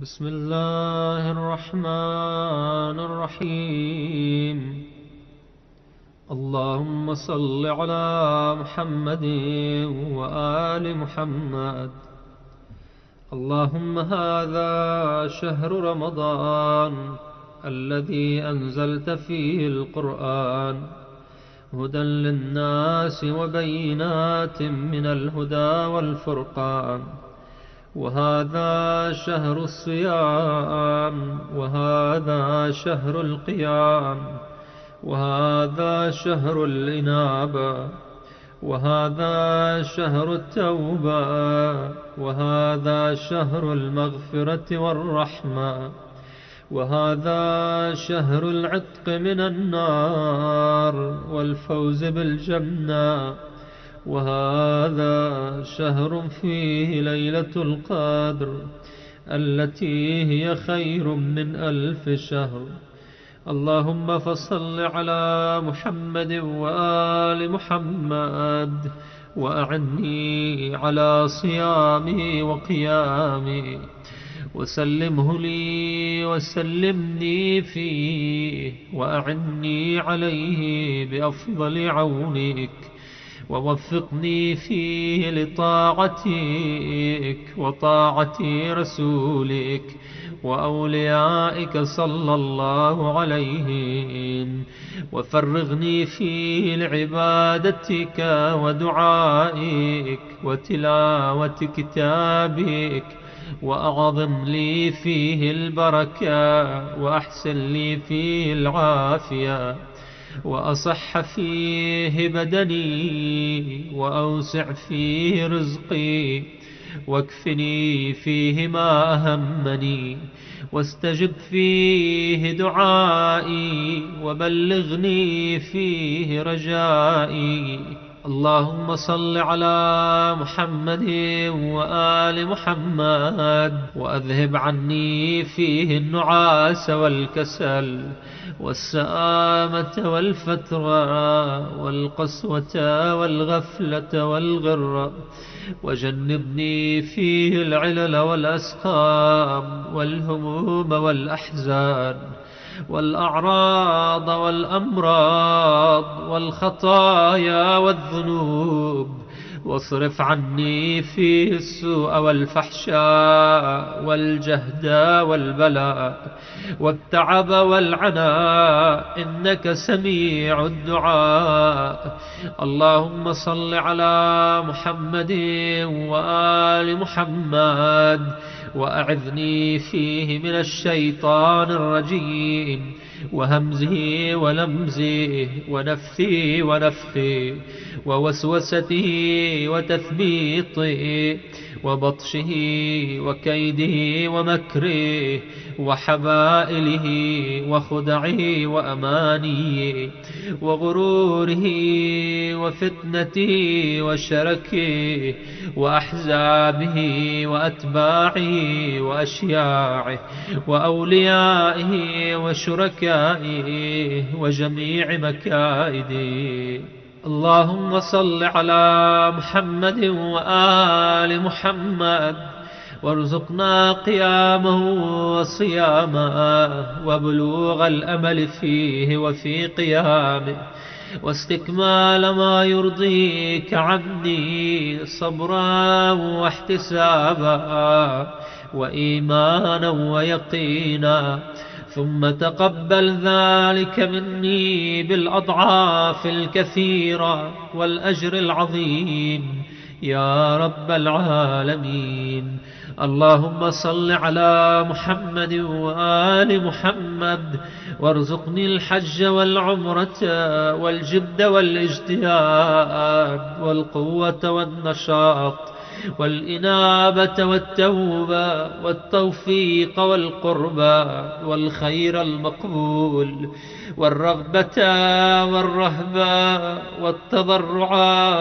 بسم الله الرحمن الرحيم. اللهم صل على محمد وآل محمد. اللهم هذا شهر رمضان الذي أنزلت فيه القرآن هدى للناس وبينات من الهدى والفرقان، وهذا شهر الصيام، وهذا شهر القيام، وهذا شهر الإنابة، وهذا شهر التوبة، وهذا شهر المغفرة والرحمة، وهذا شهر العتق من النار والفوز بالجنة، وهذا شهر فيه ليلة القدر التي هي خير من 1000 شهر. اللهم فصل على محمد وآل محمد، وأعني على صيامه وقيامه، وسلمه لي وسلمني فيه، وأعني عليه بأفضل عونك، ووفقني فيه لطاعتك وطاعة رسولك وأوليائك صلى الله عليهم، وفرغني فيه لعبادتك ودعائك وتلاوة كتابك، وأعظم لي فيه البركة، وأحسن لي فيه العافية، وأصح فيه بدني، وأوسع فيه رزقي، واكفني فيه ما أهمني، واستجب فيه دعائي، وبلغني فيه رجائي. اللهم صل على محمد وآل محمد، وأذهب عني فيه النعاس والكسل والسآمة والفترة والقسوة والغفلة والغرة، وجنبني فيه العلل والأسقام والهموم والأحزان والأعراض والأمراض والخطايا والذنوب، واصرف عني فيه السوء والفحشاء والجهد والبلاء والتعب والعناء، إنك سميع الدعاء. اللهم صل على محمد وآل محمد، وأعذني فيه من الشيطان الرجيم وهمزه ولمزه ونفثه ونفخه ووسوسته وتثبيطه وبطشه وكيده ومكره وحبائله وخدعه وأمانيه وغروره وفتنته وشركه وأحزابه وأتباعه وأشياعه وأوليائه وشركائه وجميع مكائده. اللهم صل على محمد وآل محمد، وارزقنا قيامه وصيامه وبلوغ الأمل فيه وفي قيامه، واستكمال ما يرضيك عني صبرا واحتسابا وإيمانا ويقينا، ثم تقبل ذلك مني بالأضعاف الكثيرة والأجر العظيم يا رب العالمين. اللهم صل على محمد وآل محمد، وارزقني الحج والعمرة والجد والاجتهاد والقوة والنشاط والإنابة والتوبة والتوفيق والقربة والخير المقبول والرغبة والرهبة والتضرع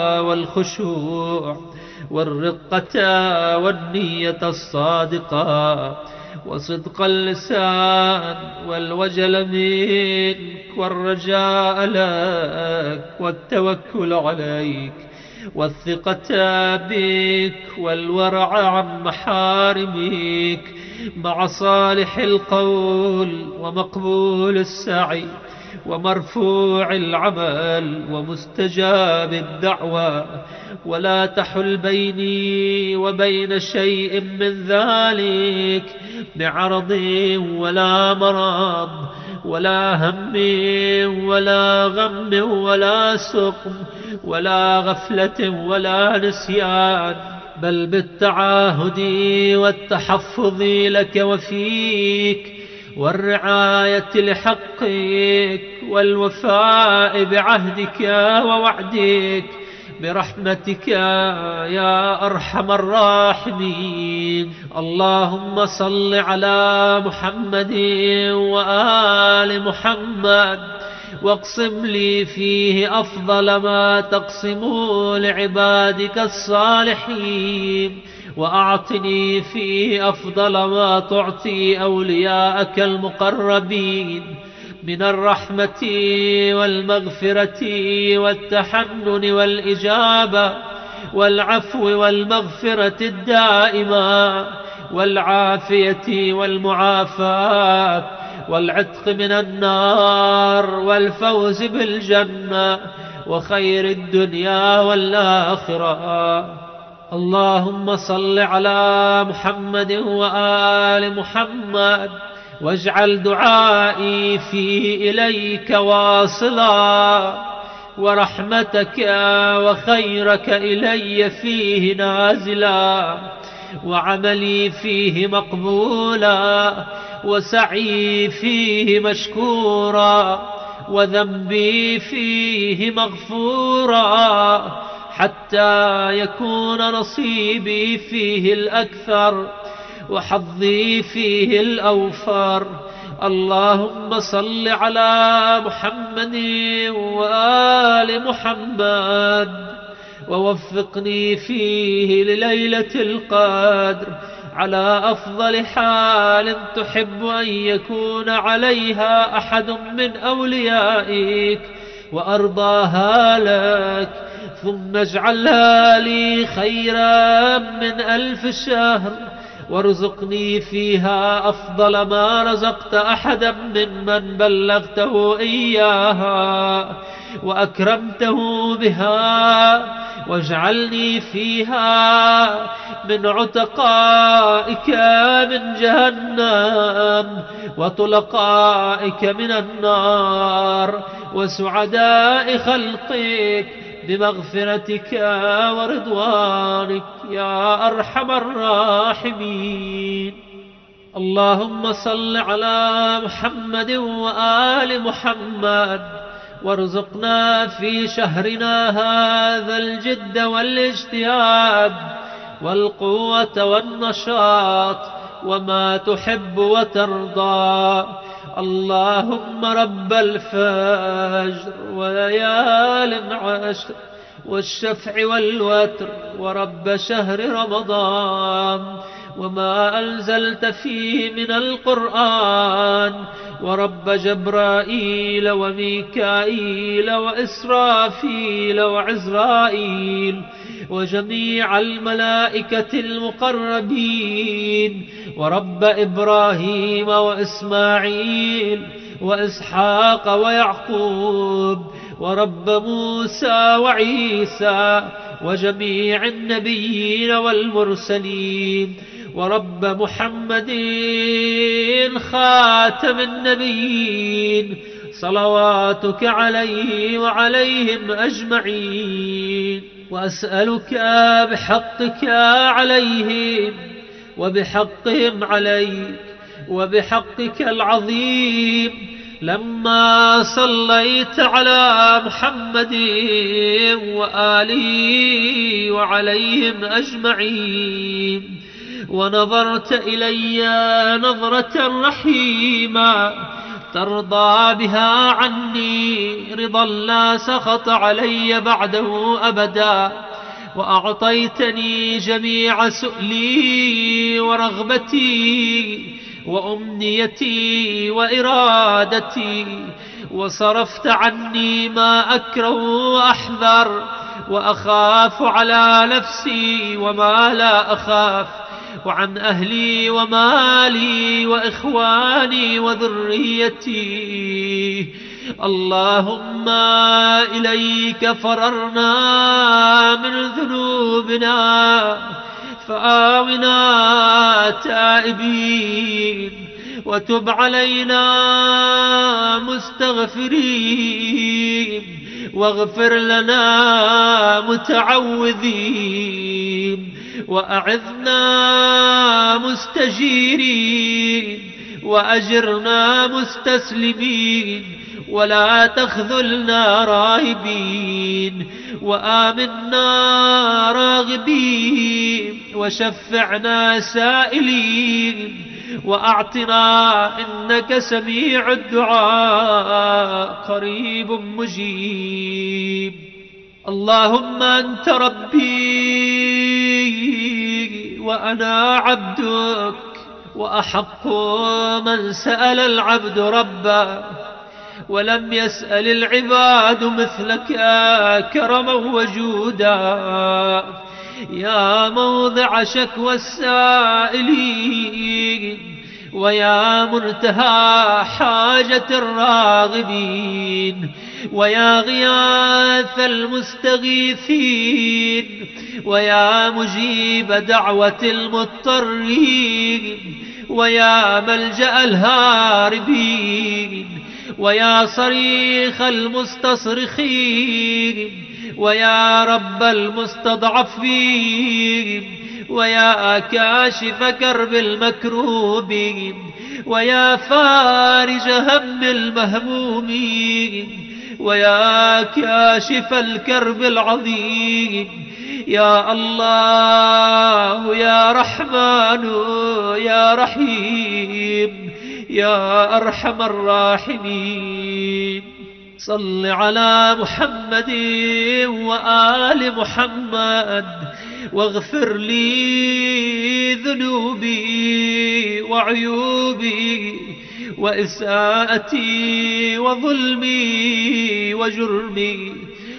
والخشوع والرقة والنية الصادقة وصدق اللسان والوجل منك والرجاء لك والتوكل عليك والثقة بك والورع عن محارمك مع صالح القول ومقبول السعي ومرفوع العمل ومستجاب الدعوة، ولا تحل بيني وبين شيء من ذلك بعرض ولا مرض ولا هم ولا غم ولا سقم ولا غفلة ولا نسيان، بل بالتعاهد والتحفظ لك وفيك والرعاية لحقك والوفاء بعهدك ووعدك برحمتك يا أرحم الراحمين. اللهم صل على محمد وآل محمد، واقسم لي فيه أفضل ما تقسم لعبادك الصالحين، وأعطني فيه أفضل ما تعطي أولياءك المقربين من الرحمة والمغفرة والتحنن والإجابة والعفو والمغفرة الدائمة والعافية والمعافاة والعتق من النار والفوز بالجنة وخير الدنيا والآخرة. اللهم صل على محمد وآل محمد، واجعل دعائي فيه إليك واصلا، ورحمتك وخيرك إلي فيه نازلا، وعملي فيه مقبولا، وسعي فيه مشكورا، وذنبي فيه مغفورا، حتى يكون نصيبي فيه الأكثر وحظي فيه الأوفر. اللهم صل على محمد وآل محمد، ووفقني فيه لليلة القدر على أفضل حال تحب أن يكون عليها أحد من أوليائك وأرضاها لك، ثم اجعلها لي خيرا من 1000 شهر، وارزقني فيها أفضل ما رزقت أحدا ممن بلغته إياها وأكرمته بها، واجعلني فيها من عتقائك من جهنم وطلقائك من النار وسعداء خلقك بمغفرتك ورضوانك يا أرحم الراحمين. اللهم صل على محمد وآل محمد، وارزقنا في شهرنا هذا الجد والاجتهاد والقوة والنشاط وما تحب وترضى. اللهم رب الفجر وليال عشر والشفع والوتر، ورب شهر رمضان وما أنزلت فيه من القرآن، ورب جبرائيل وميكائيل وإسرافيل وعزرائيل وجميع الملائكة المقربين، ورب إبراهيم وإسماعيل وإسحاق ويعقوب، ورب موسى وعيسى وجميع النبيين والمرسلين، ورب محمد خاتم النبيين صلواتك عليه وعليهم أجمعين. وأسألك بحقك عليهم وبحقهم عليك وبحقك العظيم، لما صليت على محمد وآله وعليهم أجمعين ونظرت إلي نظرة رحيمة ترضى بها عني رضا لا سخط علي بعده أبدا، وأعطيتني جميع سؤلي ورغبتي وأمنيتي وإرادتي، وصرفت عني ما أكره وأحذر وأخاف على نفسي وما لا أخاف، وعن أهلي ومالي وإخواني وذريتي. اللهم إليك فررنا من ذنوبنا فآونا تائبين، وتب علينا مستغفرين، واغفر لنا متعوذين، وأعذنا مستجيرين، وأجرنا مستسلمين، ولا تخذلنا راهبين، وآمنا راغبين، وشفعنا سائلين، وأعطنا إنك سميع الدعاء قريب مجيب. اللهم أنت ربي وأنا عبدك، وأحق من سأل العبد ربه، ولم يسأل العباد مثلك كرما وجودا. يا موضع شكوى السائلين، ويا منتهى حاجة الراغبين، ويا غياث المستغيثين، ويا مجيب دعوة المضطرين، ويا ملجأ الهاربين، ويا صريخ المستصرخين، ويا رب المستضعفين، ويا كاشف كرب المكروبين، ويا فارج هم المهمومين، ويا كاشف الكرب العظيم. يا الله يا رحمن يا رحيم يا أرحم الراحمين، صل على محمد وآل محمد، واغفر لي ذنوبي وعيوبي وإساءتي وظلمي وجرمي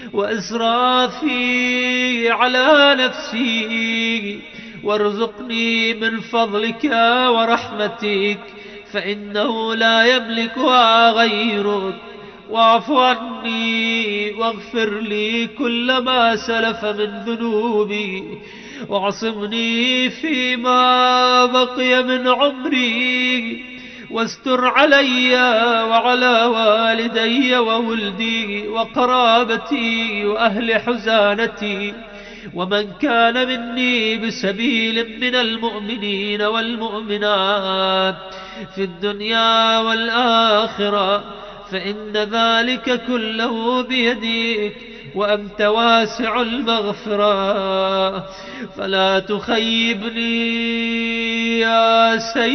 وإسرافي على نفسي، وارزقني من فضلك ورحمتك، فإنه لا يملكها غيرك. واعف عني واغفر لي كل ما سلف من ذنوبي، واعصمني فيما بقي من عمري، واستر علي وعلى والدي وولدي وقرابتي وأهل حزانتي، ومن كان مني بسبيل من المؤمنين والمؤمنات في الدنيا والآخرة، فإن ذلك كله بيديك، وأنت واسع المغفرة، فلا تخيبني يا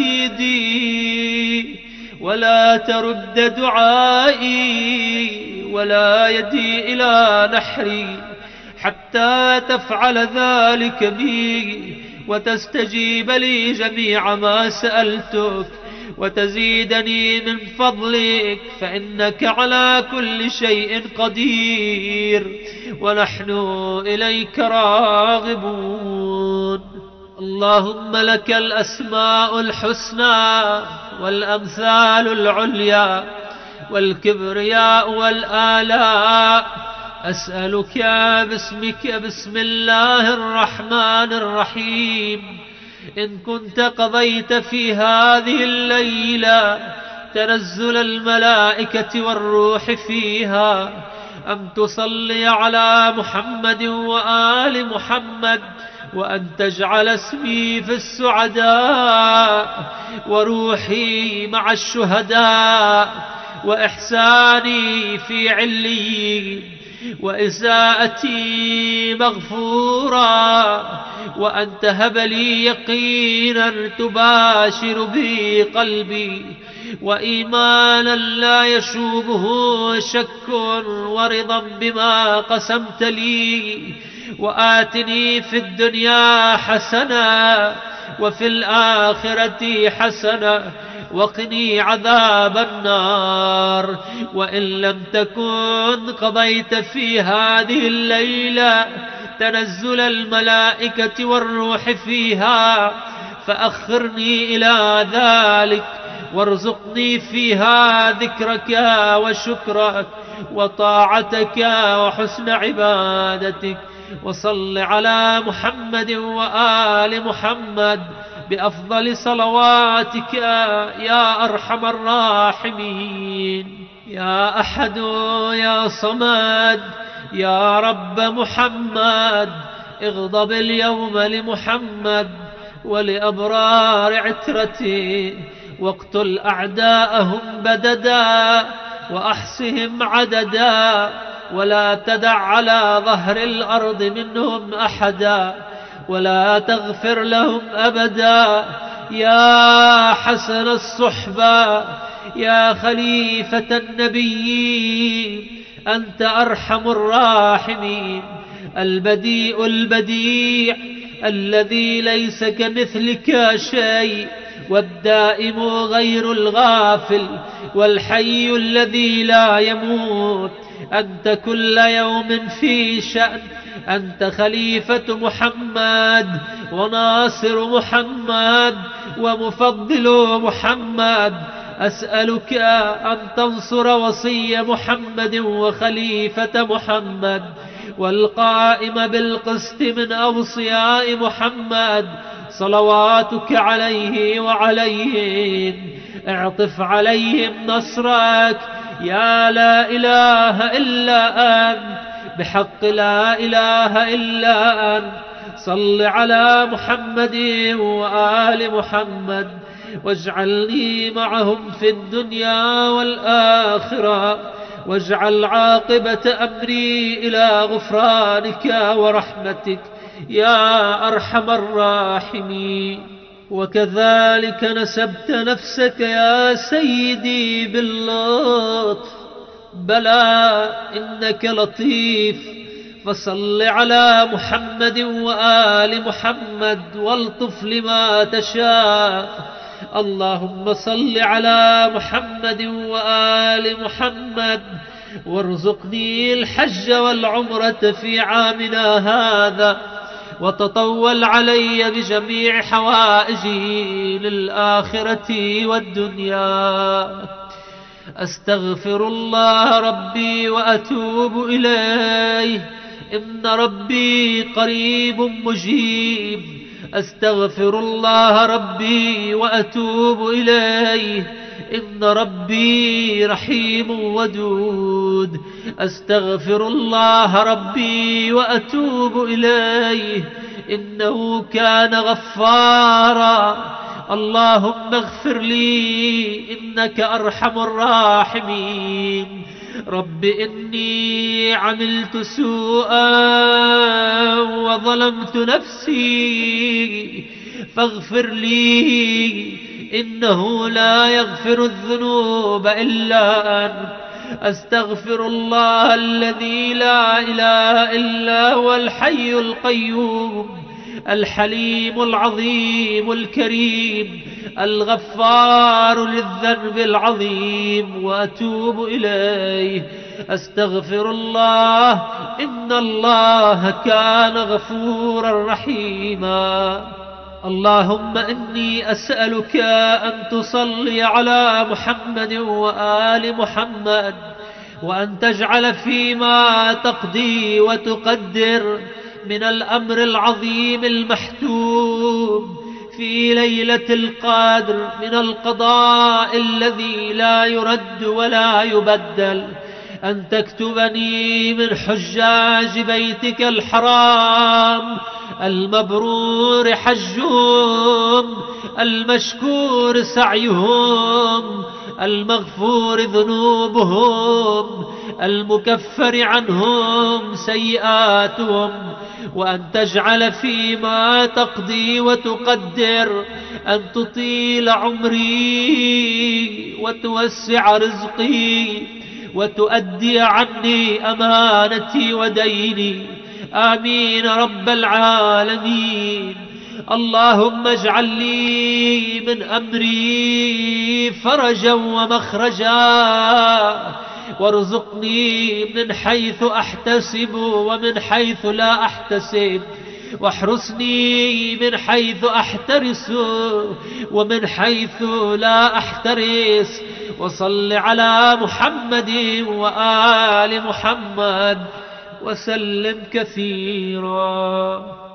سيدي، ولا ترد دعائي، ولا يدي إلى نحري، حتى تفعل ذلك بي، وتستجيب لي جميع ما سألتك، وتزيدني من فضلك، فإنك على كل شيء قدير، ونحن إليك راغبون. اللهم لك الأسماء الحسنى والأمثال العليا والكبرياء والآلاء، أسألك باسمك بسم الله الرحمن الرحيم، إن كنت قضيت في هذه الليلة تنزل الملائكة والروح فيها، أن تصلي على محمد وآل محمد، وأن تجعل اسمي في السعداء، وروحي مع الشهداء، وإحساني في عليين، وإساءتي مغفورا، وأن تهب لي يقينا تباشر به قلبي، وإيمانا لا يشوبه شك، ورضا بما قسمت لي، وآتني في الدنيا حسنة وفي الآخرة حسنة، وقني عذاب النار. وإن لم تكن قضيت في هذه الليلة تنزل الملائكة والروح فيها، فأخرني إلى ذلك، وارزقني فيها ذكرك وشكرك وطاعتك وحسن عبادتك. وصل على محمد وآل محمد بأفضل صلواتك يا أرحم الراحمين. يا أحد يا صمد يا رب محمد، اغضب اليوم لمحمد ولأبرار عترته، واقتل أعداءهم بددا وأحصهم عددا، ولا تدع على ظهر الأرض منهم أحدا، ولا تغفر لهم أبدا. يا حسن الصحبة يا خليفة النبي، أنت أرحم الراحمين، البديء البديع الذي ليس كمثلك شيء، والدائم غير الغافل، والحي الذي لا يموت. أنت كل يوم في شأن، أنت خليفة محمد وناصر محمد ومفضل محمد. أسألك أن تنصر وصي محمد وخليفة محمد والقائم بالقسط من أوصياء محمد، صلواتك عليه وعليهم. اعطف عليهم نصرك يا لا إله إلا أنت، بحق لا إله إلا أنت. صل على محمد وآل محمد، واجعلني معهم في الدنيا والآخرة، واجعل عاقبة أمري إلى غفرانك ورحمتك يا أرحم الراحمين. وكذلك نسبت نفسك يا سيدي باللطف، بلى إنك لطيف، فصل على محمد وآل محمد والطف لما تشاء. اللهم صل على محمد وآل محمد، وارزقني الحج والعمرة في عامنا هذا، وتطول علي بجميع حوائجي للآخرة والدنيا. أستغفر الله ربي وأتوب إليه، إن ربي قريب مجيب. أستغفر الله ربي وأتوب إليه، إن ربي رحيم ودود. أستغفر الله ربي وأتوب إليه، إنه كان غفارا. اللهم اغفر لي إنك أرحم الراحمين. رب إني عملت سوءا وظلمت نفسي فاغفر لي، إنه لا يغفر الذنوب إلا أنت. أستغفر الله الذي لا إله إلا هو الحي القيوم، الحليم العظيم الكريم الغفار للذنب العظيم، وأتوب إليه. أستغفر الله، إن الله كان غفورا رحيما. اللهم إني أسألك أن تصلي على محمد وآل محمد، وأن تجعل فيما تقضي وتقدر من الأمر العظيم المحتوم في ليلة القدر من القضاء الذي لا يرد ولا يبدل، أن تكتبني من حجاج بيتك الحرام المبرور حجهم، المشكور سعيهم، المغفور ذنوبهم، المكفر عنهم سيئاتهم. وأن تجعل فيما تقضي وتقدر أن تطيل عمري وتوسع رزقي وتؤدي عني أمانتي وديني، آمين رب العالمين. اللهم اجعل لي من أمري فرجا ومخرجا، وارزقني من حيث أحتسب ومن حيث لا أحتسب، واحرسني من حيث أحترس ومن حيث لا أحترس، وصل على محمد وآل محمد وسلم كثيرا.